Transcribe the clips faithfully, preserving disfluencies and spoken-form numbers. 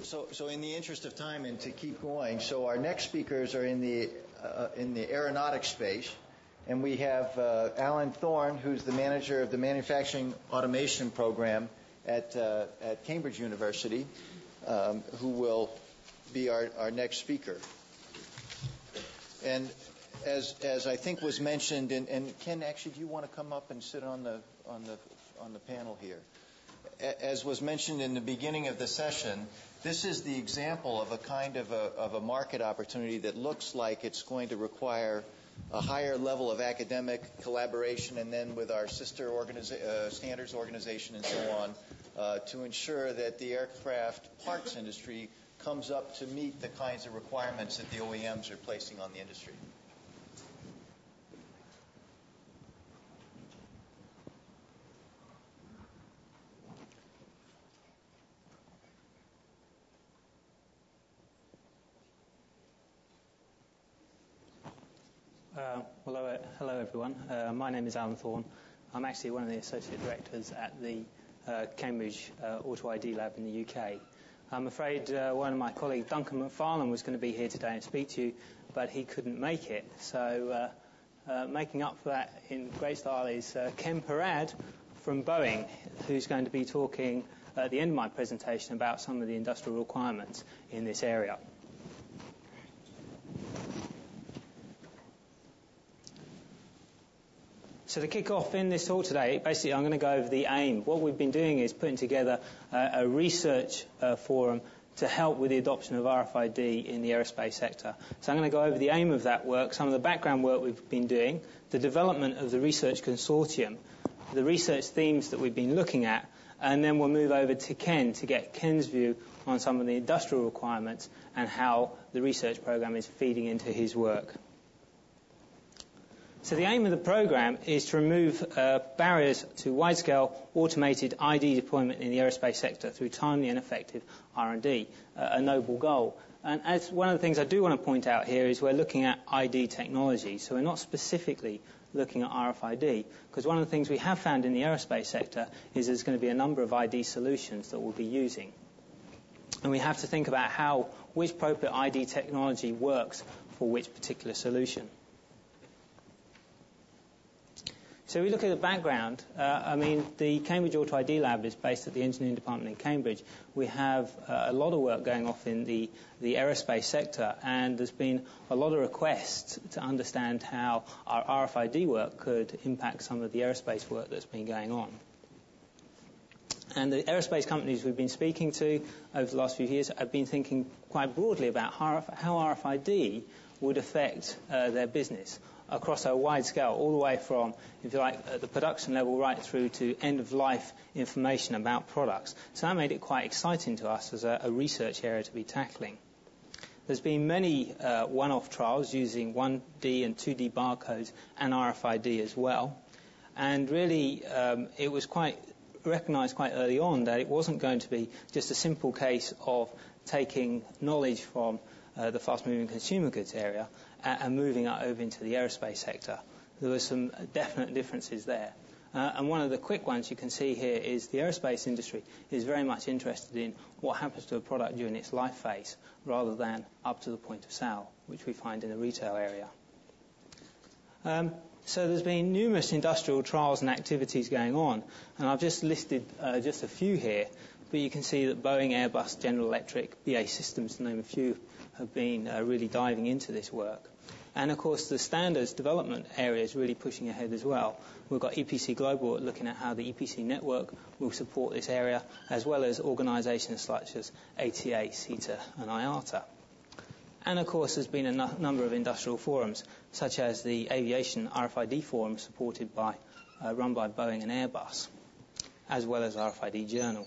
So, so in the interest of time and to keep going, so our next speakers are in the uh, in the aeronautics space, and we have uh, Alan Thorne, who's the manager of the manufacturing automation program at uh, at Cambridge University, um, who will be our, our next speaker. And as as I think was mentioned, and, and Ken, actually, do you want to come up and sit on the on the on the panel here? As was mentioned in the beginning of the session, this is the example of a kind of a, of a market opportunity that looks like it's going to require a higher level of academic collaboration and then with our sister organiza- uh, standards organization and so on uh, to ensure that the aircraft parts industry comes up to meet the kinds of requirements that the O E Ms are placing on the industry. Uh, hello, hello everyone. Uh, my name is Alan Thorne. I'm actually one of the associate directors at the uh, Cambridge uh, Auto I D Lab in the U K. I'm afraid uh, one of my colleagues, Duncan McFarlane, was going to be here today and speak to you, but he couldn't make it. So uh, uh, making up for that in great style is uh, Ken Parad from Boeing, who's going to be talking at the end of my presentation about some of the industrial requirements in this area. So to kick off in this talk today, basically I'm going to go over the aim. What we've been doing is putting together uh, a research uh, forum to help with the adoption of R F I D in the aerospace sector. So I'm going to go over the aim of that work, some of the background work we've been doing, the development of the research consortium, the research themes that we've been looking at, and then we'll move over to Ken to get Ken's view on some of the industrial requirements and how the research program is feeding into his work. So the aim of the program is to remove uh, barriers to wide-scale automated I D deployment in the aerospace sector through timely and effective R and D, uh, a noble goal. And as one of the things I do want to point out here is we're looking at I D technology, so we're not specifically looking at R F I D, because one of the things we have found in the aerospace sector is there's going to be a number of I D solutions that we'll be using. And we have to think about how, which appropriate I D technology works for which particular solution. So we look at the background. Uh, I mean, the Cambridge Auto I D Lab is based at the Engineering Department in Cambridge. We have uh, a lot of work going off in the, the aerospace sector, and there's been a lot of requests to understand how our R F I D work could impact some of the aerospace work that's been going on. And the aerospace companies we've been speaking to over the last few years have been thinking quite broadly about how R F I D would affect uh, their business across a wide scale, all the way from, if you like, at the production level right through to end-of-life information about products. So that made it quite exciting to us as a, a research area to be tackling. There's been many uh, one-off trials using one D and two D barcodes and R F I D as well. And really, um, it was quite recognized quite early on that it wasn't going to be just a simple case of taking knowledge from uh, the fast-moving consumer goods area and moving it over into the aerospace sector. There were some definite differences there. Uh, and one of the quick ones you can see here is the aerospace industry is very much interested in what happens to a product during its life phase rather than up to the point of sale, which we find in the retail area. Um, so there's been numerous industrial trials and activities going on, and I've just listed uh, just a few here, but you can see that Boeing, Airbus, General Electric, B A E Systems, to name a few, have been uh, really diving into this work. And, of course, the standards development area is really pushing ahead as well. We've got E P C Global looking at how the E P C network will support this area, as well as organisations such as A T A, CETA and I A T A. And, of course, there's been a no- number of industrial forums, such as the Aviation R F I D Forum, supported by, uh, run by Boeing and Airbus, as well as R F I D Journal.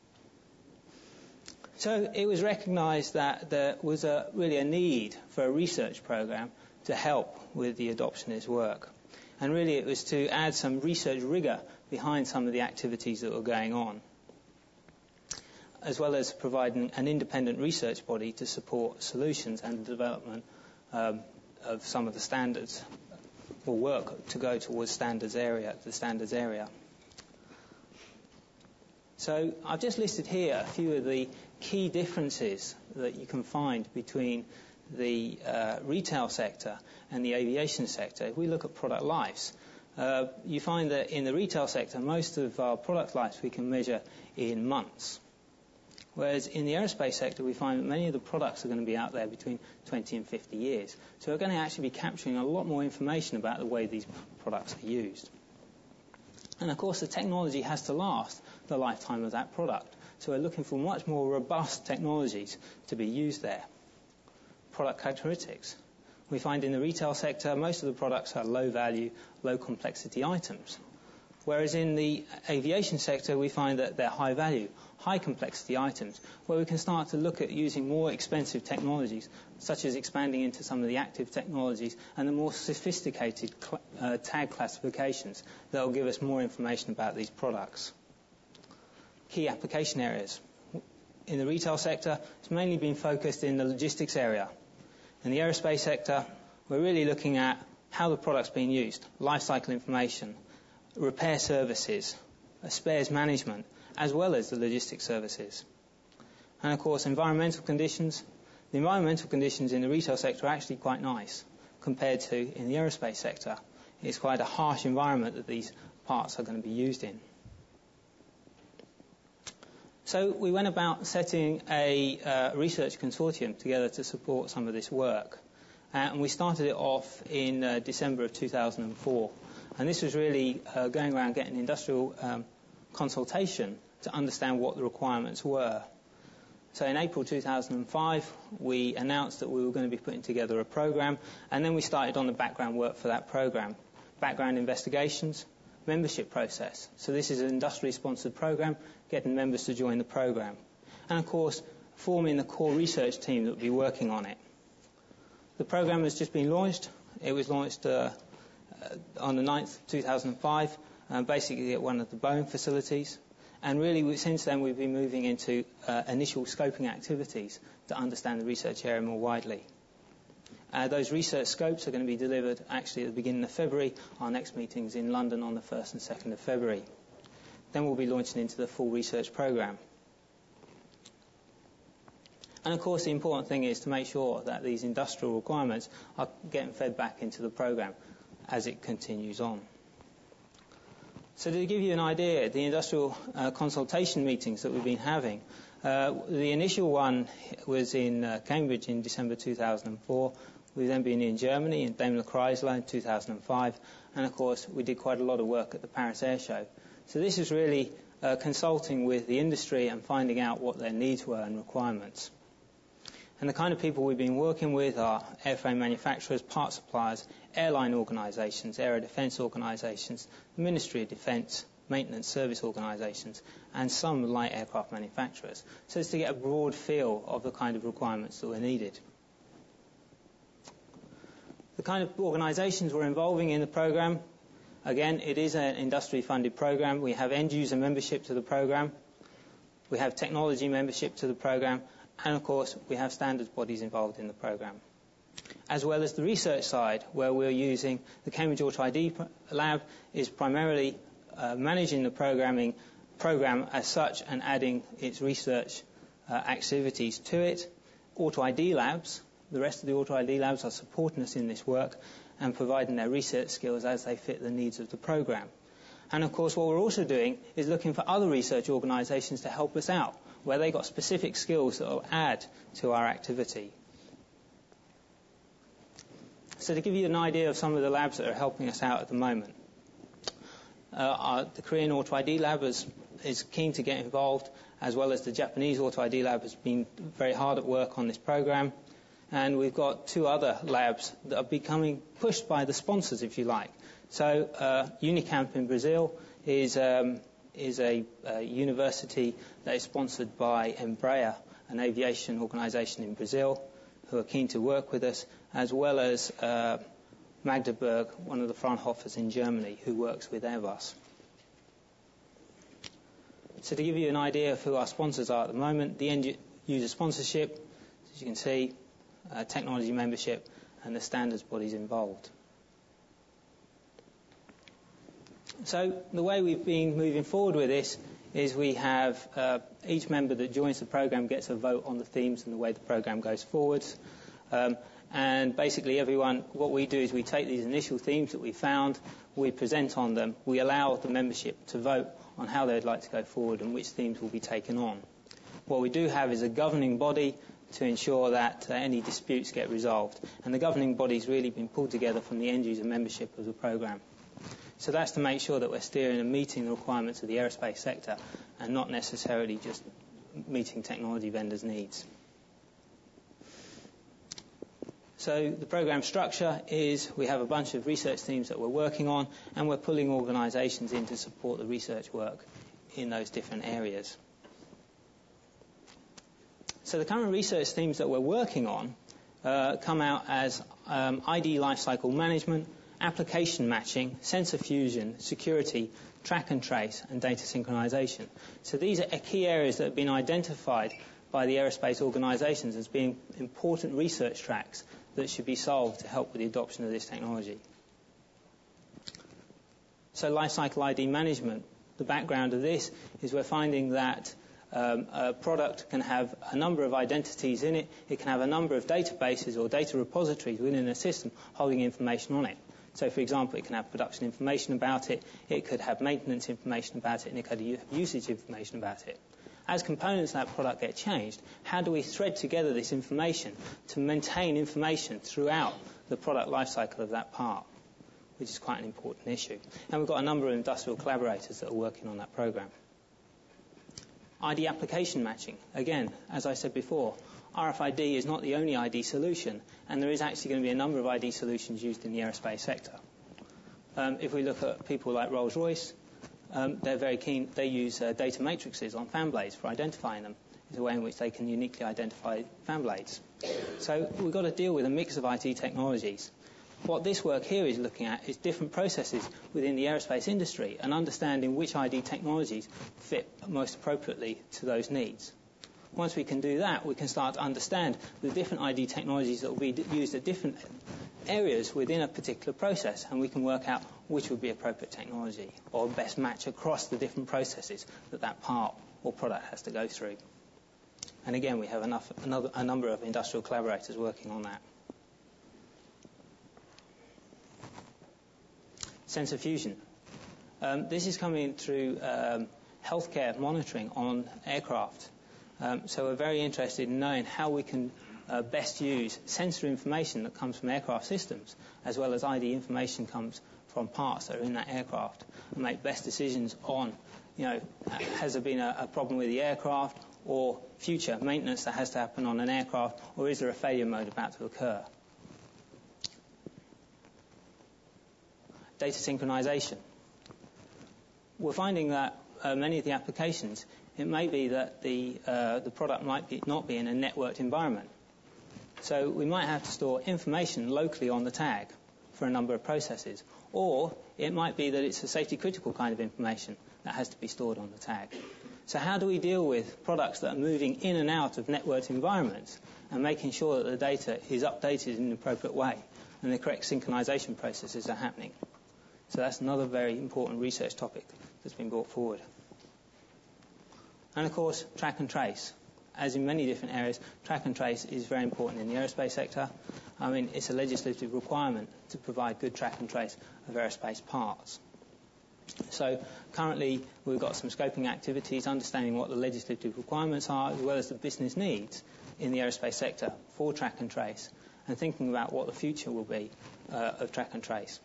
So it was recognised that there was a, really a need for a research program to help with the adoption of this work. And really it was to add some research rigour behind some of the activities that were going on, as well as providing an independent research body to support solutions and the development um, of some of the standards, or work to go towards standards area, the standards area. So I've just listed here a few of the key differences that you can find between the uh, retail sector and the aviation sector. If we look at product lives, uh, you find that in the retail sector, most of our product lives we can measure in months. Whereas in the aerospace sector, we find that many of the products are going to be out there between twenty and fifty years. So we're going to actually be capturing a lot more information about the way these products are used. And of course, the technology has to last the lifetime of that product. So we're looking for much more robust technologies to be used there. Product characteristics. We find in the retail sector, most of the products are low value, low complexity items. Whereas in the aviation sector, we find that they're high value, high complexity items, where we can start to look at using more expensive technologies, such as expanding into some of the active technologies and the more sophisticated cl- uh, tag classifications that will give us more information about these products. Key application areas. In the retail sector, it's mainly been focused in the logistics area. In the aerospace sector, we're really looking at how the product's being used, life cycle information, repair services, spares management, as well as the logistics services. And of course, environmental conditions. The environmental conditions in the retail sector are actually quite nice compared to in the aerospace sector. It's quite a harsh environment that these parts are going to be used in. So we went about setting a uh, research consortium together to support some of this work. Uh, and we started it off in uh, December of two thousand four. And this was really uh, going around getting industrial um, consultation to understand what the requirements were. So in April two thousand five, we announced that we were going to be putting together a program, and then we started on the background work for that program. Background investigations, membership process. So this is an industry-sponsored program, getting members to join the program. And of course, forming the core research team that will be working on it. The program has just been launched. It was launched uh, on the ninth of two thousand five, uh, basically at one of the Boeing facilities. And really, we, since then, we've been moving into uh, initial scoping activities to understand the research area more widely. Uh, those research scopes are going to be delivered actually at the beginning of February. Our next meeting is in London on the first and second of February. Then we'll be launching into the full research program. And of course, the important thing is to make sure that these industrial requirements are getting fed back into the program as it continues on. So to give you an idea, the industrial uh, consultation meetings that we've been having, uh, the initial one was in uh, Cambridge in December two thousand four. We've then been in Germany, in Daimler Chrysler in two thousand five. And of course, we did quite a lot of work at the Paris Air Show. So this is really uh, consulting with the industry and finding out what their needs were and requirements. And the kind of people we've been working with are airframe manufacturers, part suppliers, airline organisations, aero defence organisations, the Ministry of Defence, maintenance service organisations, and some light aircraft manufacturers. So it's to get a broad feel of the kind of requirements that were needed. The kind of organisations we're involving in the programme, again, it is an industry-funded programme. We have end-user membership to the programme. We have technology membership to the programme. And, of course, we have standards bodies involved in the programme, as well as the research side, where we're using the Cambridge Auto I D Lab is primarily uh, managing the programming program as such and adding its research uh, activities to it. Auto I D Labs, the rest of the Auto I D Labs are supporting us in this work and providing their research skills as they fit the needs of the program. And, of course, what we're also doing is looking for other research organisations to help us out, where they've got specific skills that will add to our activity. So to give you an idea of some of the labs that are helping us out at the moment, uh, our, the Korean Auto I D Lab is, is keen to get involved, as well as the Japanese Auto I D Lab has been very hard at work on this program. And we've got two other labs that are becoming pushed by the sponsors, if you like. So uh, Unicamp in Brazil is... Um, is a, a university that is sponsored by Embraer, an aviation organisation in Brazil, who are keen to work with us, as well as uh, Magdeburg, one of the Fraunhofers in Germany, who works with Airbus. So to give you an idea of who our sponsors are at the moment, the end user sponsorship, as you can see, uh, technology membership, and the standards bodies involved. So the way we've been moving forward with this is we have uh, each member that joins the program gets a vote on the themes and the way the program goes forwards. Um, and basically everyone, what we do is we take these initial themes that we found, we present on them, we allow the membership to vote on how they'd like to go forward and which themes will be taken on. What we do have is a governing body to ensure that uh, any disputes get resolved. And the governing body's really been pulled together from the end-user membership of the program. So that's to make sure that we're steering and meeting the requirements of the aerospace sector and not necessarily just meeting technology vendors' needs. So the program structure is we have a bunch of research teams that we're working on, and we're pulling organisations in to support the research work in those different areas. So the current research themes that we're working on uh, come out as um, I D lifecycle management, application matching, sensor fusion, security, track and trace, and data synchronization. So these are key areas that have been identified by the aerospace organisations as being important research tracks that should be solved to help with the adoption of this technology. So lifecycle I D management, the background of this is we're finding that um, a product can have a number of identities in it. It can have a number of databases or data repositories within a system holding information on it. So, for example, it can have production information about it, it could have maintenance information about it, and it could have usage information about it. As components of that product get changed, how do we thread together this information to maintain information throughout the product lifecycle of that part, which is quite an important issue. And we've got a number of industrial collaborators that are working on that program. I D application matching. Again, as I said before, R F I D is not the only I D solution, and there is actually going to be a number of I D solutions used in the aerospace sector. Um, if we look at people like Rolls-Royce, um, they're very keen. They use uh, data matrices on fan blades for identifying them. It's a way in which they can uniquely identify fan blades. So we've got to deal with a mix of I T technologies. What this work here is looking at is different processes within the aerospace industry and understanding which I D technologies fit most appropriately to those needs. Once we can do that, we can start to understand the different I D technologies that will be used at different areas within a particular process, and we can work out which would be appropriate technology or best match across the different processes that that part or product has to go through. And again, we have enough, another, a number of industrial collaborators working on that. Sensor fusion. Um, this is coming through um, healthcare monitoring on aircraft. Um, so we're very interested in knowing how we can uh, best use sensor information that comes from aircraft systems, as well as I D information comes from parts that are in that aircraft, and make best decisions on, you know, has there been a, a problem with the aircraft, or future maintenance that has to happen on an aircraft, or is there a failure mode about to occur? Data synchronization. We're finding that uh, many of the applications, it may be that the uh, the product might be, not be in a networked environment. So we might have to store information locally on the tag for a number of processes. Or it might be that it's a safety critical kind of information that has to be stored on the tag. So how do we deal with products that are moving in and out of networked environments and making sure that the data is updated in an appropriate way and the correct synchronization processes are happening? So that's another very important research topic that's been brought forward. And of course, track and trace. As in many different areas, track and trace is very important in the aerospace sector. I mean, it's a legislative requirement to provide good track and trace of aerospace parts. So currently, we've got some scoping activities, understanding what the legislative requirements are, as well as the business needs in the aerospace sector for track and trace, and thinking about what the future will be uh, of track and trace.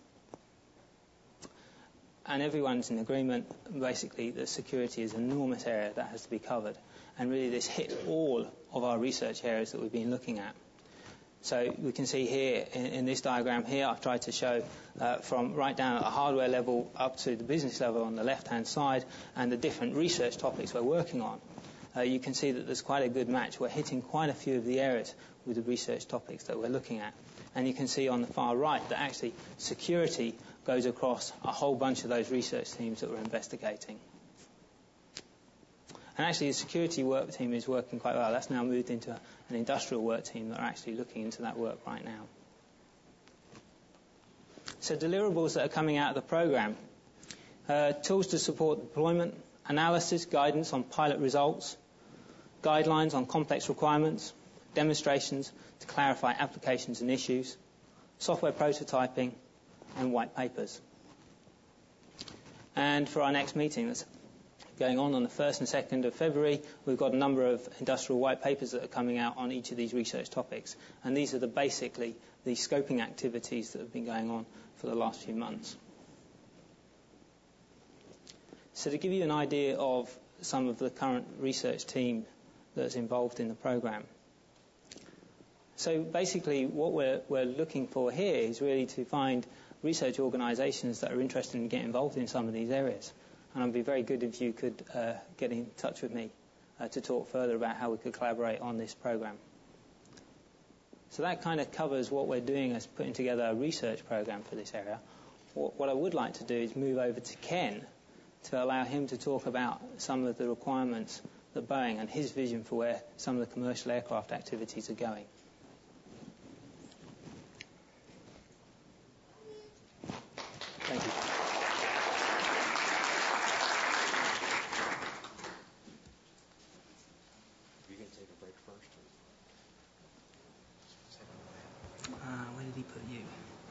And everyone's in agreement, basically, that security is an enormous area that has to be covered. And really this hits all of our research areas that we've been looking at. So we can see here, in, in this diagram here, I've tried to show uh, from right down at the hardware level up to the business level on the left-hand side, and the different research topics we're working on. Uh, you can see that there's quite a good match. We're hitting quite a few of the areas with the research topics that we're looking at. And you can see on the far right that actually security goes across a whole bunch of those research teams that we're investigating. And actually the security work team is working quite well. That's now moved into an industrial work team that are actually looking into that work right now. So deliverables that are coming out of the program. Uh, tools to support deployment, analysis, guidance on pilot results, guidelines on complex requirements, demonstrations to clarify applications and issues, software prototyping, and white papers. And for our next meeting that's going on on the first and second of February, we've got a number of industrial white papers that are coming out on each of these research topics. And these are the basically the scoping activities that have been going on for the last few months. So to give you an idea of some of the current research team that's involved in the program. So basically what we're, we're looking for here is really to find research organizations that are interested in getting involved in some of these areas. And it would be very good if you could uh, get in touch with me uh, to talk further about how we could collaborate on this program. So that kind of covers what we're doing as putting together a research program for this area. What, what I would like to do is move over to Ken to allow him to talk about some of the requirements that Boeing and his vision for where some of the commercial aircraft activities are going. Thank you. Are you going to take a break first? Uh, where did he put you?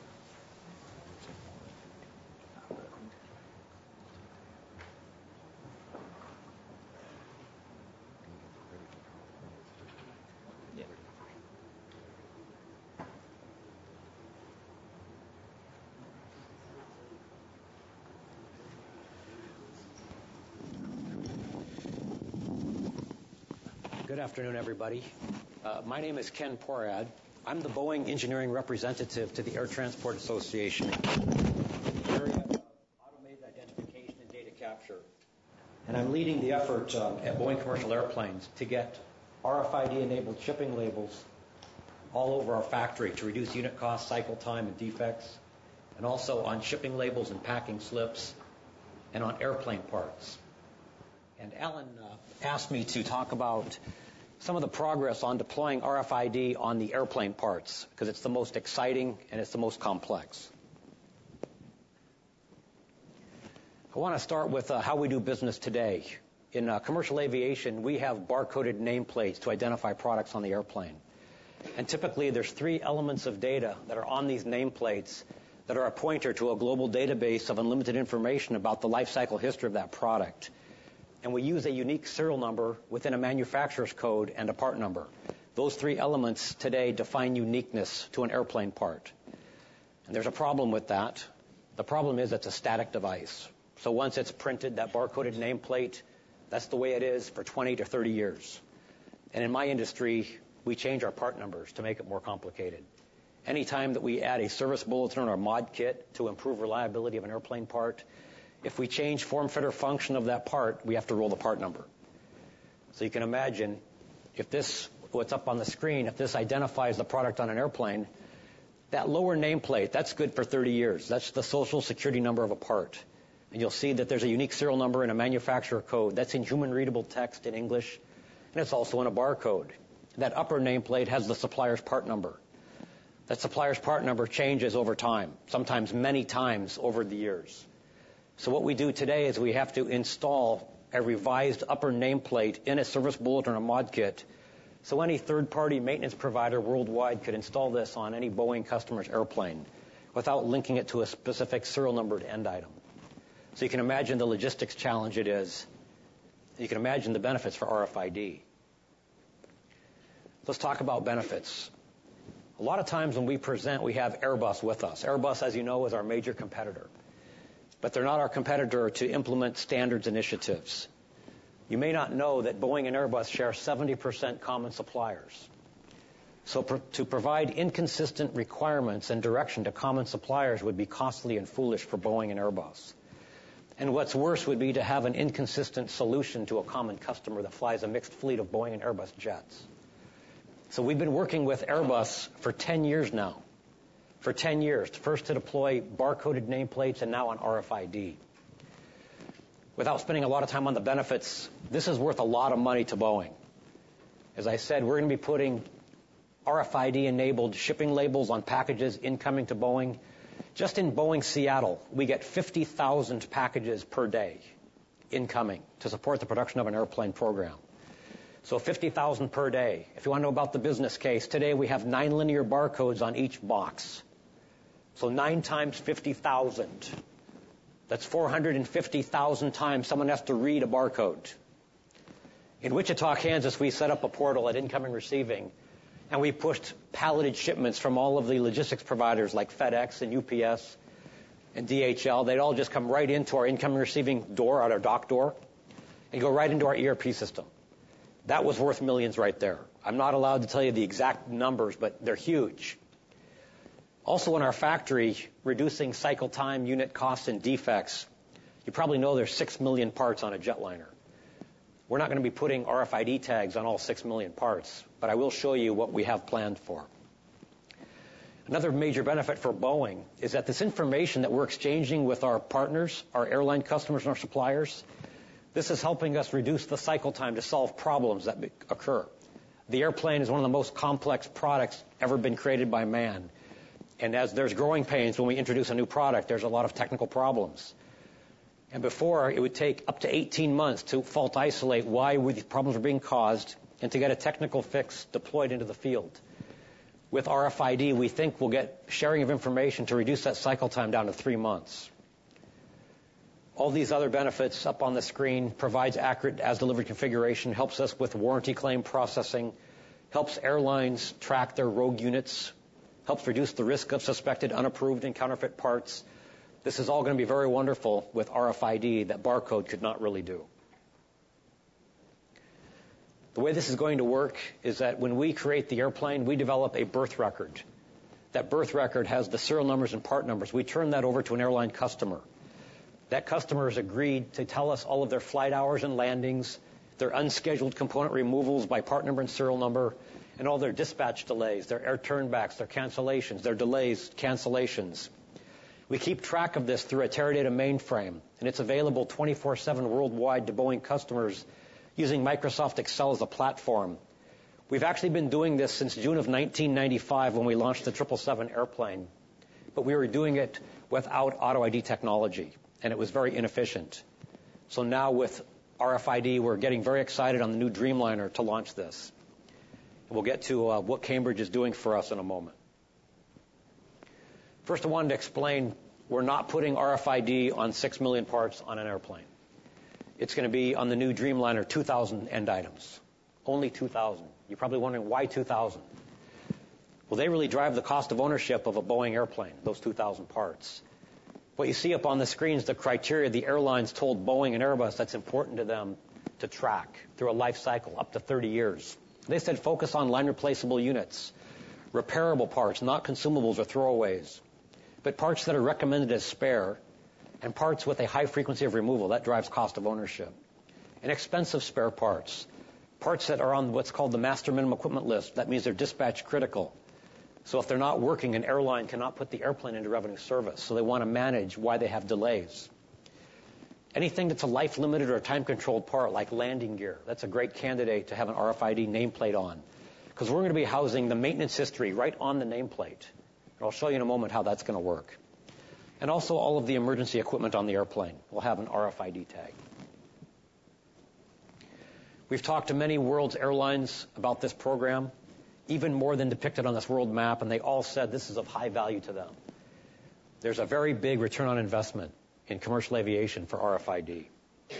Yeah. Good afternoon, everybody. Uh, my name is Ken Porad. I'm the Boeing engineering representative to the Air Transport Association in the area of automated identification and data capture. And I'm leading the effort uh, at Boeing Commercial Airplanes to get R F I D-enabled shipping labels all over our factory to reduce unit cost, cycle time, and defects, and also on shipping labels and packing slips, and on airplane parts. And Alan uh, asked me to talk about some of the progress on deploying R F I D on the airplane parts, because it's the most exciting and it's the most complex. I want to start with uh, how we do business today. In uh, commercial aviation, we have barcoded nameplates to identify products on the airplane. And typically, there's three elements of data that are on these nameplates that are a pointer to a global database of unlimited information about the life cycle history of that product. And we use a unique serial number within a manufacturer's code and a part number. Those three elements today define uniqueness to an airplane part. And there's a problem with that. The problem is it's a static device. So once it's printed, that barcoded nameplate, that's the way it is for twenty to thirty years. And in my industry, we change our part numbers to make it more complicated. Anytime that we add a service bulletin or a mod kit to improve reliability of an airplane part, if we change form, fit, or function of that part, we have to roll the part number. So you can imagine if this, what's up on the screen, if this identifies the product on an airplane, that lower nameplate, that's good for thirty years. That's the social security number of a part. And you'll see that there's a unique serial number in a manufacturer code. That's in human-readable text in English, and it's also in a barcode. That upper nameplate has the supplier's part number. That supplier's part number changes over time, sometimes many times over the years. So what we do today is we have to install a revised upper nameplate in a service bulletin or a mod kit. So any third-party maintenance provider worldwide could install this on any Boeing customer's airplane without linking it to a specific serial numbered end item. So you can imagine the logistics challenge it is. You can imagine the benefits for R F I D. Let's talk about benefits. A lot of times when we present, we have Airbus with us. Airbus, as you know, is our major competitor. But they're not our competitor to implement standards initiatives. You may not know that Boeing and Airbus share seventy percent common suppliers. So pro- to provide inconsistent requirements and direction to common suppliers would be costly and foolish for Boeing and Airbus. And what's worse would be to have an inconsistent solution to a common customer that flies a mixed fleet of Boeing and Airbus jets. So we've been working with Airbus for ten years now. For ten years, first to deploy barcoded nameplates and now on R F I D. Without spending a lot of time on the benefits, this is worth a lot of money to Boeing. As I said, we're going to be putting R F I D-enabled shipping labels on packages incoming to Boeing. Just in Boeing Seattle, we get fifty thousand packages per day. incoming to support the production of an airplane program. So fifty thousand per day. If you want to know about the business case, today we have nine linear barcodes on each box. So nine times fifty thousand. That's four hundred fifty thousand times someone has to read a barcode. In Wichita, Kansas, we set up a portal at incoming receiving, and we pushed palleted shipments from all of the logistics providers like FedEx and U P S and D H L. They'd all just come right into our incoming receiving door, at our dock door, and go right into our E R P system. That was worth millions right there. I'm not allowed to tell you the exact numbers, but they're huge. Also in our factory, reducing cycle time, unit costs, and defects. You probably know there's six million parts on a jetliner. We're not going to be putting R F I D tags on all six million parts, but I will show you what we have planned for. Another major benefit for Boeing is that this information that we're exchanging with our partners, our airline customers and our suppliers, this is helping us reduce the cycle time to solve problems that occur. The airplane is one of the most complex products ever been created by man. And as there's growing pains when we introduce a new product, there's a lot of technical problems. And before, it would take up to eighteen months to fault isolate why these problems were being caused and to get a technical fix deployed into the field. With R F I D, we think we'll get sharing of information to reduce that cycle time down to three months. All these other benefits up on the screen provides accurate as-delivered configuration, helps us with warranty claim processing, helps airlines track their rogue units, helps reduce the risk of suspected unapproved and counterfeit parts. This is all going to be very wonderful with R F I D that barcode could not really do. The way this is going to work is that when we create the airplane, we develop a birth record. That birth record has the serial numbers and part numbers. We turn that over to an airline customer. That customer has agreed to tell us all of their flight hours and landings, their unscheduled component removals by part number and serial number, and all their dispatch delays, their air turnbacks, their cancellations, their delays, cancellations. We keep track of this through a Teradata mainframe, and it's available twenty-four seven worldwide to Boeing customers using Microsoft Excel as a platform. We've actually been doing this since June of nineteen ninety-five when we launched the triple seven airplane, but we were doing it without Auto I D technology, and it was very inefficient. So now with R F I D, we're getting very excited on the new Dreamliner to launch this. We'll get to uh, what Cambridge is doing for us in a moment. First, I wanted to explain we're not putting R F I D on six million parts on an airplane. It's going to be on the new Dreamliner two thousand end items. Only two thousand. You're probably wondering, why two thousand? Well, they really drive the cost of ownership of a Boeing airplane, those two thousand parts. What you see up on the screen is the criteria the airlines told Boeing and Airbus that's important to them to track through a life cycle up to thirty years. They said focus on line replaceable units, repairable parts, not consumables or throwaways, but parts that are recommended as spare, and parts with a high frequency of removal. That drives cost of ownership. And expensive spare parts, parts that are on what's called the master minimum equipment list. That means they're dispatch critical. So if they're not working, an airline cannot put the airplane into revenue service. So they want to manage why they have delays. Anything that's a life-limited or a time-controlled part, like landing gear, that's a great candidate to have an R F I D nameplate on, because we're going to be housing the maintenance history right on the nameplate. And I'll show you in a moment how that's going to work. And also all of the emergency equipment on the airplane will have an R F I D tag. We've talked to many world's airlines about this program, even more than depicted on this world map, and they all said this is of high value to them. There's a very big return on investment in commercial aviation for R F I D.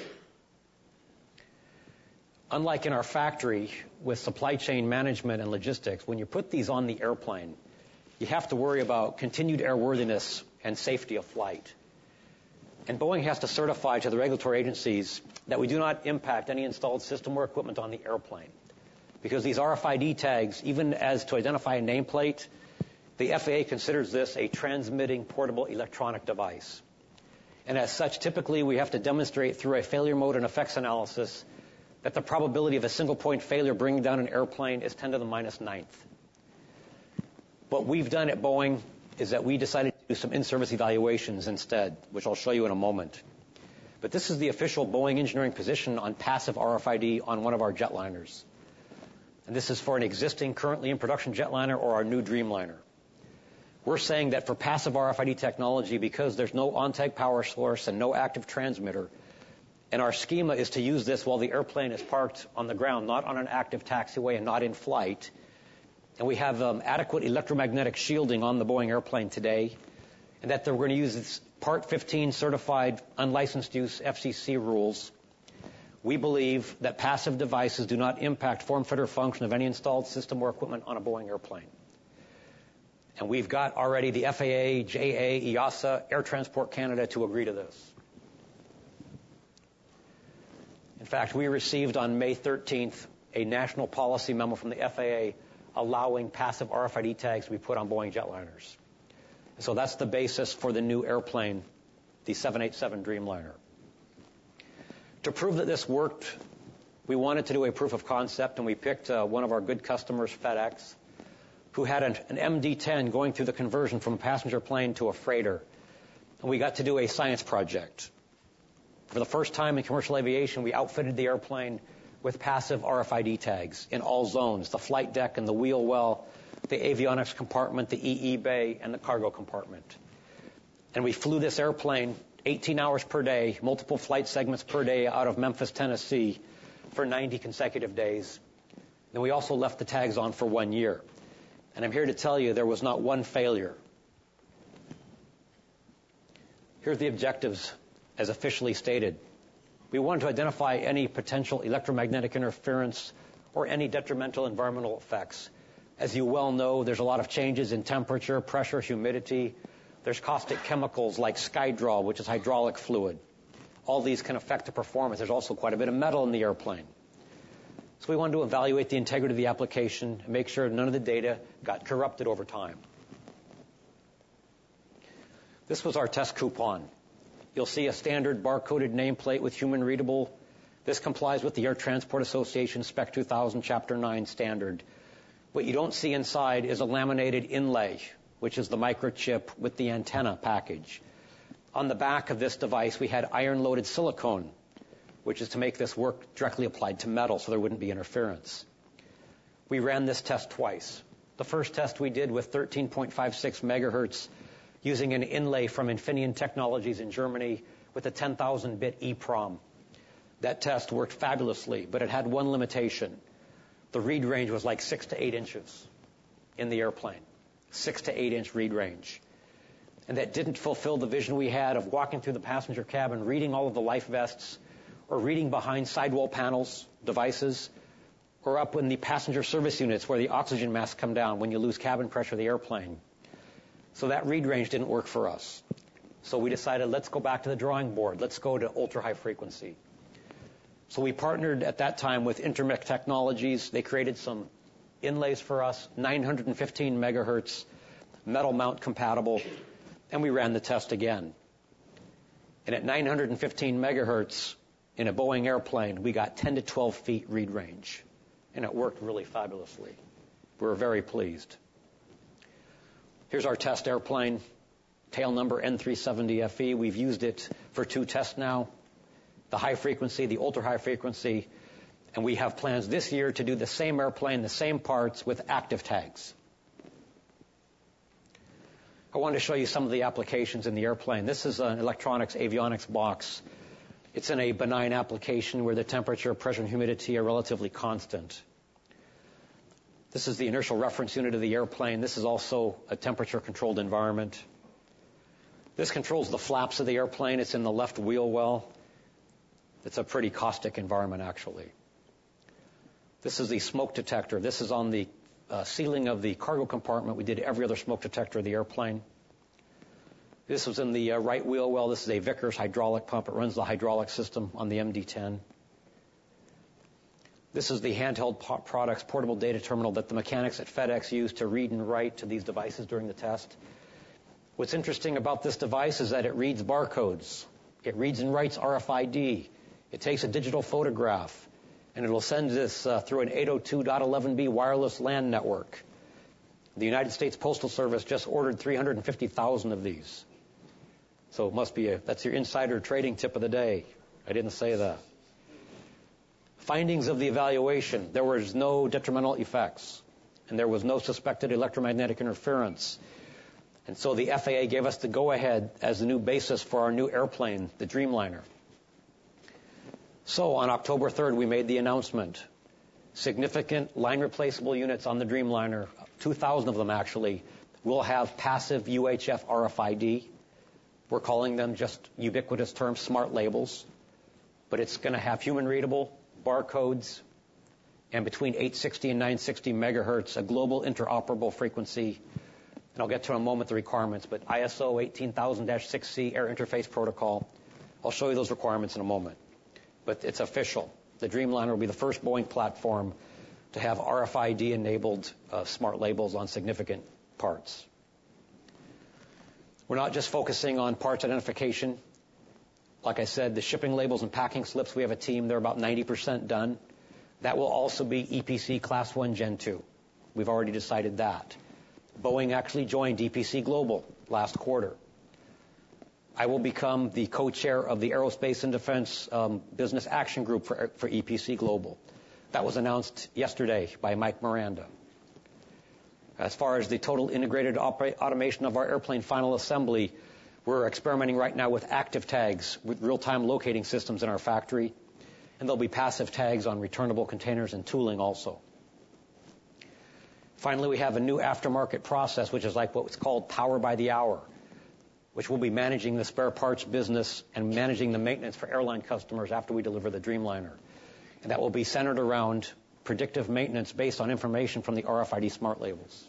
Unlike in our factory with supply chain management and logistics, when you put these on the airplane, you have to worry about continued airworthiness and safety of flight. And Boeing has to certify to the regulatory agencies that we do not impact any installed system or equipment on the airplane. Because these R F I D tags, even as to identify a nameplate, the F A A considers this a transmitting portable electronic device. And as such, typically we have to demonstrate through a failure mode and effects analysis that the probability of a single point failure bringing down an airplane is ten to the minus ninth. What we've done at Boeing is that we decided to do some in-service evaluations instead, which I'll show you in a moment. But this is the official Boeing engineering position on passive R F I D on one of our jetliners. And this is for an existing, currently in production jetliner or our new Dreamliner. We're saying that for passive R F I D technology, because there's no on-tag power source and no active transmitter, And our schema is to use this while the airplane is parked on the ground, not on an active taxiway and not in flight. And we have um, adequate electromagnetic shielding on the Boeing airplane today, and that we're going to use this Part fifteen certified unlicensed use F C C rules. We believe that passive devices do not impact form, fit, or function of any installed system or equipment on a Boeing airplane. And we've got already the F A A, J A, E A S A, Air Transport Canada to agree to this. In fact, we received on May thirteenth a national policy memo from the F A A allowing passive R F I D tags to be put on Boeing jetliners. So that's the basis for the new airplane, the seven eighty-seven Dreamliner. To prove that this worked, we wanted to do a proof of concept, and we picked uh, one of our good customers, FedEx, who had an, an M D ten going through the conversion from a passenger plane to a freighter. And we got to do a science project. For the first time in commercial aviation, we outfitted the airplane with passive R F I D tags in all zones, the flight deck and the wheel well, the avionics compartment, the E E bay, and the cargo compartment. And we flew this airplane eighteen hours per day, multiple flight segments per day out of Memphis, Tennessee, for ninety consecutive days. And we also left the tags on for one year. And I'm here to tell you there was not one failure. Here's the objectives as officially stated. We wanted to identify any potential electromagnetic interference or any detrimental environmental effects. As you well know, there's a lot of changes in temperature, pressure, humidity. There's caustic chemicals like Skydraw, which is hydraulic fluid. All these can affect the performance. There's also quite a bit of metal in the airplane. So we wanted to evaluate the integrity of the application and make sure none of the data got corrupted over time. This was our test coupon. You'll see a standard barcoded nameplate with human readable. This complies with the Air Transport Association Spec two thousand Chapter nine standard. What you don't see inside is a laminated inlay, which is the microchip with the antenna package. On the back of this device, we had iron-loaded silicone, which is to make this work directly applied to metal so there wouldn't be interference. We ran this test twice. The first test we did with thirteen point five six megahertz using an inlay from Infineon Technologies in Germany with a ten thousand bit EEPROM. That test worked fabulously, but it had one limitation. The read range was like six to eight inches in the airplane. Six to eight inch read range. And that didn't fulfill the vision we had of walking through the passenger cabin, reading all of the life vests, or reading behind sidewall panels, devices, or up in the passenger service units where the oxygen masks come down when you lose cabin pressure of the airplane. So that read range didn't work for us. So we decided, let's go back to the drawing board. Let's go to ultra-high frequency. So we partnered at that time with Intermec Technologies. They created some inlays for us, nine hundred fifteen megahertz, metal mount compatible, and we ran the test again. And at nine hundred fifteen megahertz in a Boeing airplane, we got ten to twelve feet read range, and it worked really fabulously. We were very pleased. Here's our test airplane, tail number N three seventy F E. We've used it for two tests now, the high frequency, the ultra-high frequency, and we have plans this year to do the same airplane, the same parts with active tags. I wanted to show you some of the applications in the airplane. This is an electronics avionics box. It's in a benign application where the temperature, pressure, and humidity are relatively constant. This is the inertial reference unit of the airplane. This is also a temperature-controlled environment. This controls the flaps of the airplane. It's in the left wheel well. It's a pretty caustic environment, actually. This is the smoke detector. This is on the uh, ceiling of the cargo compartment. We did every other smoke detector of the airplane. This was in the uh, right wheel well. This is a Vickers hydraulic pump. It runs the hydraulic system on the M D ten. This is the handheld po- products portable data terminal that the mechanics at FedEx use to read and write to these devices during the test. What's interesting about this device is that it reads barcodes. It reads and writes R F I D. It takes a digital photograph, and it will send this uh, through an eight oh two dot eleven b wireless LAN network. The United States Postal Service just ordered three hundred fifty thousand of these. So it must be a, that's your insider trading tip of the day. I didn't say that. Findings of the evaluation: there was no detrimental effects, and there was no suspected electromagnetic interference. And so the F A A gave us the go-ahead as the new basis for our new airplane, the Dreamliner. So on October third, we made the announcement. Significant line replaceable units on the Dreamliner, two thousand of them actually, will have passive U H F R F I D. We're calling them just ubiquitous terms, smart labels. But it's going to have human-readable barcodes and between eight sixty and nine sixty megahertz, a global interoperable frequency. And I'll get to in a moment the requirements, but I S O eighteen thousand dash six C air interface protocol. I'll show you those requirements in a moment. But it's official. The Dreamliner will be the first Boeing platform to have R F I D-enabled uh, smart labels on significant parts. We're not just focusing on parts identification. Like I said, the shipping labels and packing slips, we have a team. They're about ninety percent done. That will also be E P C Class one Gen two. We've already decided that. Boeing actually joined E P C Global last quarter. I will become the co-chair of the Aerospace and Defense um, Business Action Group for, for E P C Global. That was announced yesterday by Mike Miranda. As far as the total integrated oper- automation of our airplane final assembly, we're experimenting right now with active tags with real-time locating systems in our factory, and there'll be passive tags on returnable containers and tooling also. Finally, we have a new aftermarket process, which is like what's called Power by the Hour, which will be managing the spare parts business and managing the maintenance for airline customers after we deliver the Dreamliner. And that will be centered around predictive maintenance based on information from the R F I D smart labels.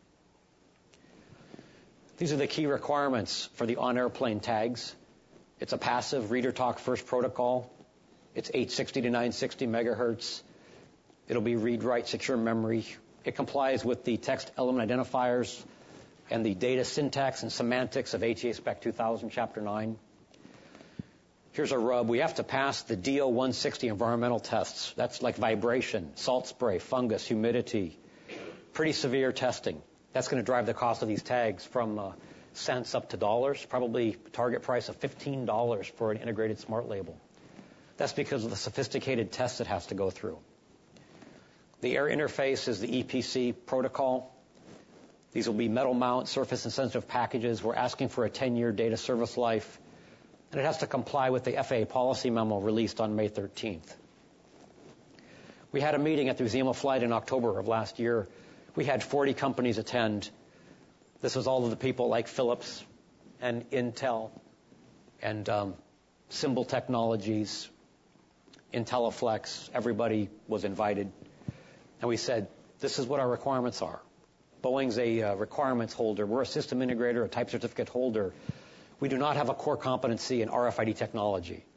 These are the key requirements for the on-airplane tags. It's a passive reader talk first protocol. It's eight sixty to nine sixty megahertz. It'll be read-write secure memory. It complies with the text element identifiers and the data syntax and semantics of A T A Spec two thousand, Chapter nine. Here's a rub. We have to pass the D O one sixty environmental tests. That's like vibration, salt spray, fungus, humidity. Pretty severe testing. That's going to drive the cost of these tags from uh, cents up to dollars, probably target price of fifteen dollars for an integrated smart label. That's because of the sophisticated tests it has to go through. The air interface is the E P C protocol. These will be metal mount, surface insensitive packages. We're asking for a ten-year data service life. And it has to comply with the F A A policy memo released on May thirteenth. We had a meeting at the Museum of Flight in October of last year. We had forty companies attend. This was all of the people like Philips and Intel and um, Symbol Technologies, Intelliflex. Everybody was invited. And we said, this is what our requirements are. Boeing's a uh, requirements holder. We're a system integrator, a type certificate holder. We do not have a core competency in R F I D technology.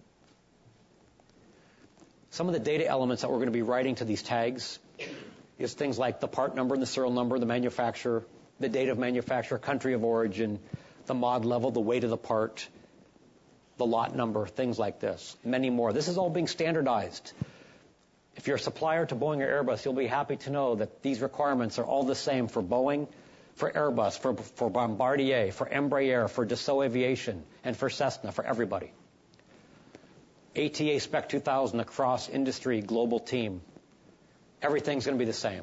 Some of the data elements that we're going to be writing to these tags is things like the part number and the serial number, the manufacturer, the date of manufacturer, country of origin, the mod level, the weight of the part, the lot number, things like this, many more. This is all being standardized. If you're a supplier to Boeing or Airbus, you'll be happy to know that these requirements are all the same for Boeing, for Airbus, for, for Bombardier, for Embraer, for Dassault Aviation, and for Cessna, for everybody. A T A Spec two thousand across industry, global team. Everything's going to be the same.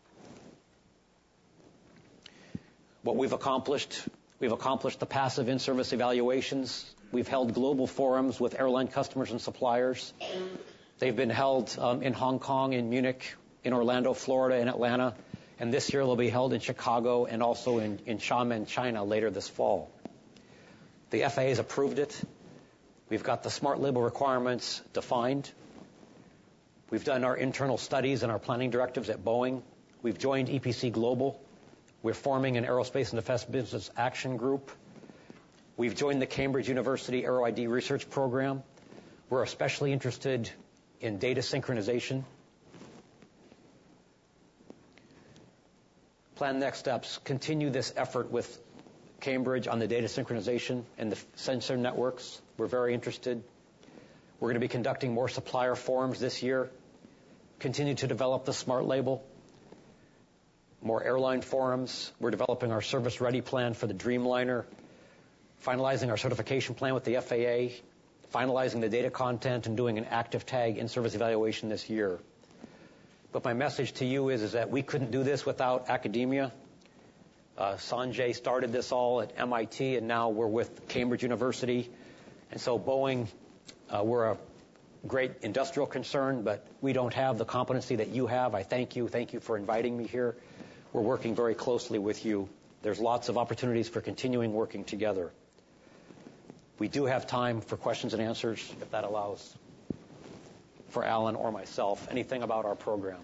What we've accomplished, we've accomplished the passive in-service evaluations. We've held global forums with airline customers and suppliers. They've been held um, in Hong Kong, in Munich, in Orlando, Florida, in Atlanta. And this year they'll be held in Chicago and also in, in Xiamen, China later this fall. The F A A has approved it. We've got the smart label requirements defined. We've done our internal studies and our planning directives at Boeing. We've joined E P C Global. We're forming an Aerospace and Defense Business Action Group. We've joined the Cambridge University Aero I D Research Program. We're especially interested in data synchronization. Plan next steps. Continue this effort with Cambridge on the data synchronization and the sensor networks. We're very interested. We're going to be conducting more supplier forums this year. Continue to develop the smart label. More airline forums. We're developing our service ready plan for the Dreamliner. Finalizing our certification plan with the F A A. Finalizing the data content and doing an active tag in-service evaluation this year. But my message to you is, is that we couldn't do this without academia. Uh, Sanjay started this all at M I T, and now we're with Cambridge University. And so Boeing, uh, we're a great industrial concern, but we don't have the competency that you have. I thank you. Thank you for inviting me here. We're working very closely with you. There's lots of opportunities for continuing working together. We do have time for questions and answers, if that allows, for Alan or myself. Anything about our program?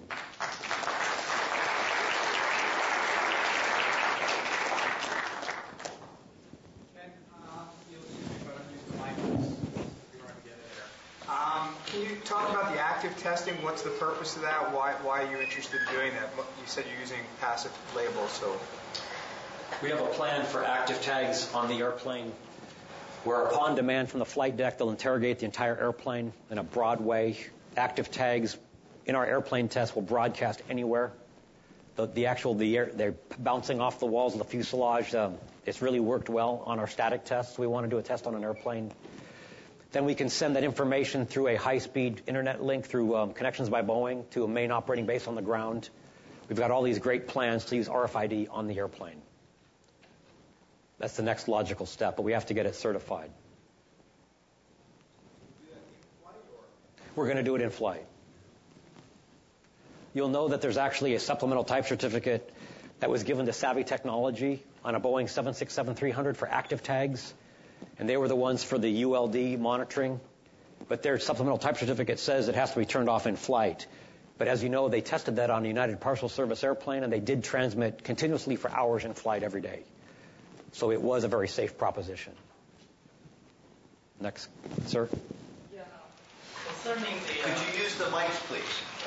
Can you talk about the active testing? What's the purpose of that? Why, why are you interested in doing that? You said you're using passive labels, so... We have a plan for active tags on the airplane where upon demand from the flight deck, they'll interrogate the entire airplane in a broad way. Active tags in our airplane test will broadcast anywhere. The, the actual, the air, they're bouncing off the walls of the fuselage. Um, it's really worked well on our static tests. We want to do a test on an airplane. Then we can send that information through a high-speed internet link through um, Connections by Boeing to a main operating base on the ground. We've got all these great plans to use R F I D on the airplane. That's the next logical step, but we have to get it certified. We're going to do it in flight. You'll know that there's actually a supplemental type certificate that was given to Savvy Technology on a Boeing seven sixty-seven three hundred for active tags. And they were the ones for the U L D monitoring. But their supplemental type certificate says it has to be turned off in flight. But as you know, they tested that on a United Parcel Service airplane, and they did transmit continuously for hours in flight every day. So it was a very safe proposition. Next, sir. Yeah. Concerning the... Could you use the mics, please?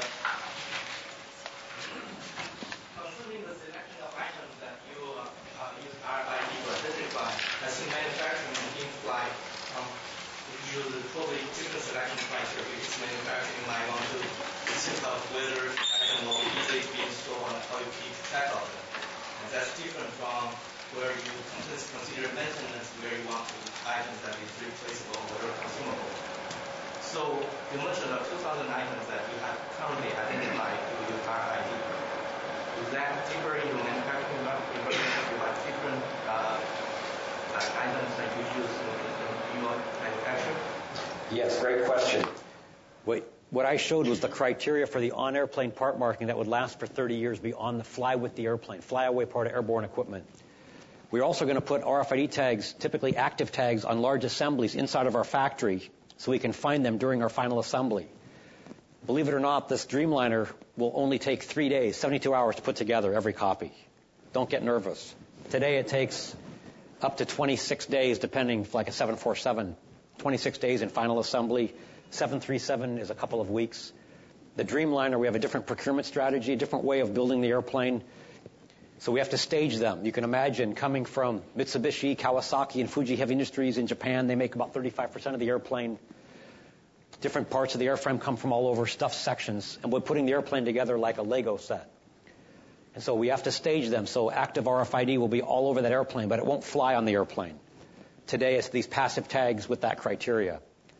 Concerning the selection of items that you uh, uh, use R F I D to identify, as in manufacturing in flight, um, if you use totally different selection criteria, because manufacturing might want to think of whether item will easily be installed and how you keep track of it. And that's different from where you consider maintenance, where you want to items that is replaceable or consumable. So you mentioned the two thousand items that you have currently identified to use R F I D. Is that differ in your manufacturing environment? You have different uh, like items that you use in your manufacturing? Yes, great question. Wait. What I showed was the criteria for the on-airplane part marking that would last for thirty years beyond the fly with the airplane, fly-away part of airborne equipment. We're also going to put R F I D tags, typically active tags, on large assemblies inside of our factory so we can find them during our final assembly. Believe it or not, this Dreamliner will only take three days, seventy-two hours to put together every copy. Don't get nervous. Today it takes up to twenty-six days, depending, like a seven forty-seven, twenty-six days in final assembly. seven thirty-seven is a couple of weeks. The Dreamliner, we have a different procurement strategy, a different way of building the airplane. So we have to stage them. You can imagine coming from Mitsubishi, Kawasaki, and Fuji Heavy Industries in Japan. They make about thirty-five percent of the airplane. Different parts of the airframe come from all over, stuffed sections. And we're putting the airplane together like a Lego set. And so we have to stage them. So active R F I D will be all over that airplane, but it won't fly on the airplane. Today it's these passive tags with that criteria.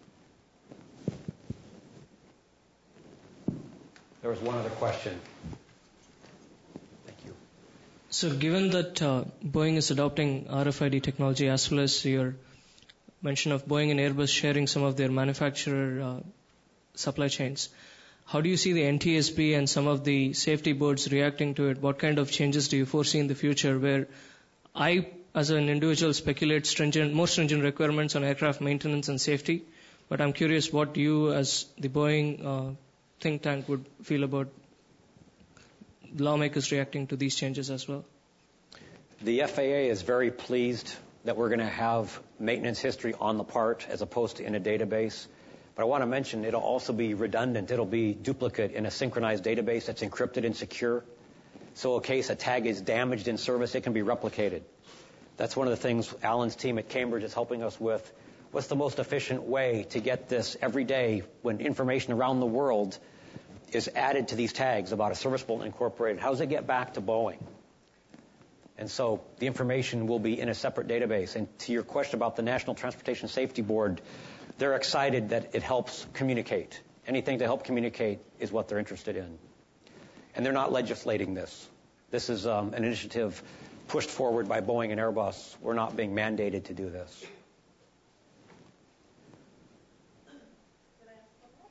There was one other question. Thank you. So given that uh, Boeing is adopting R F I D technology, as well as your mention of Boeing and Airbus sharing some of their manufacturer uh, supply chains, how do you see the N T S B and some of the safety boards reacting to it? What kind of changes do you foresee in the future where I, as an individual, speculate stringent, more stringent requirements on aircraft maintenance and safety, but I'm curious what you, as the Boeing uh, think tank, would feel about lawmakers reacting to these changes as well? The F A A is very pleased that we're going to have maintenance history on the part as opposed to in a database. But I want to mention it'll also be redundant. It'll be duplicate in a synchronized database that's encrypted and secure. So in case a tag is damaged in service, it can be replicated. That's one of the things Alan's team at Cambridge is helping us with. What's the most efficient way to get this every day when information around the world is added to these tags about a service bulletin incorporated? How does it get back to Boeing? And so the information will be in a separate database. And to your question about the National Transportation Safety Board, they're excited that it helps communicate. Anything to help communicate is what they're interested in. And they're not legislating this. This is um, an initiative pushed forward by Boeing and Airbus. We're not being mandated to do this.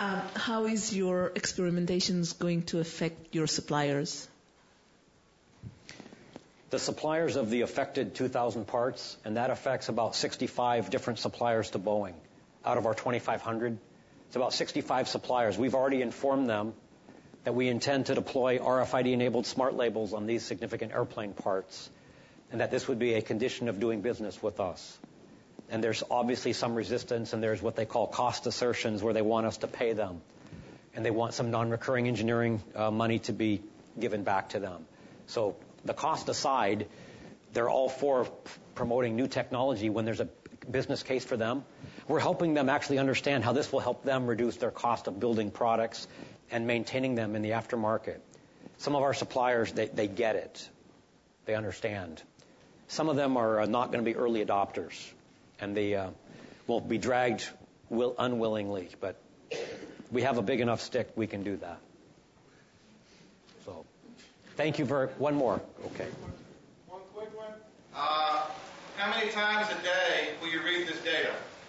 Um, how is your experimentations going to affect your suppliers? The suppliers of the affected two thousand parts, and that affects about sixty-five different suppliers to Boeing out of our twenty-five hundred. It's about sixty-five suppliers. We've already informed them that we intend to deploy R F I D-enabled smart labels on these significant airplane parts, and that this would be a condition of doing business with us. And there's obviously some resistance, and there's what they call cost assertions, where they want us to pay them, and they want some non-recurring engineering uh, money to be given back to them. So the cost aside, they're all for promoting new technology when there's a business case for them. We're helping them actually understand how this will help them reduce their cost of building products and maintaining them in the aftermarket. Some of our suppliers, they, they get it. They understand. Some of them are uh, not going to be early adopters, and they uh, will be dragged will, unwillingly, but we have a big enough stick, we can do that. So, thank you for one more. Okay. One quick one. Uh, how many times a day will you read this data?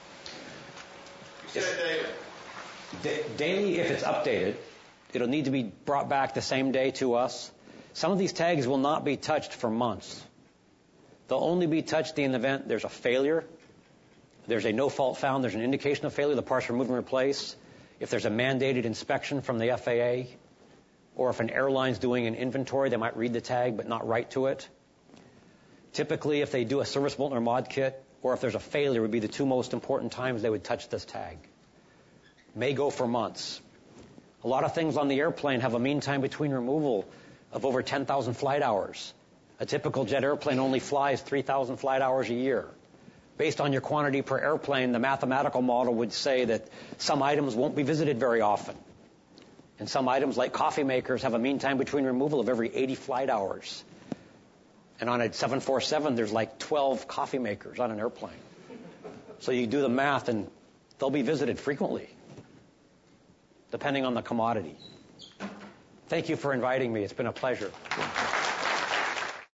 You said daily. Da- daily, if it's updated, it'll need to be brought back the same day to us. Some of these tags will not be touched for months. They'll only be touched in the event there's a failure, there's a no fault found, there's an indication of failure, the parts are removed and replaced, if there's a mandated inspection from the F A A, or if an airline's doing an inventory, they might read the tag but not write to it. Typically, if they do a service bulletin or mod kit, or if there's a failure, would be the two most important times they would touch this tag. May go for months. A lot of things on the airplane have a mean time between removal of over ten thousand flight hours. A typical jet airplane only flies three thousand flight hours a year. Based on your quantity per airplane, the mathematical model would say that some items won't be visited very often. And some items, like coffee makers, have a mean time between removal of every eighty flight hours. And on a seven forty-seven, there's like twelve coffee makers on an airplane. So you do the math, and they'll be visited frequently, depending on the commodity. Thank you for inviting me. It's been a pleasure.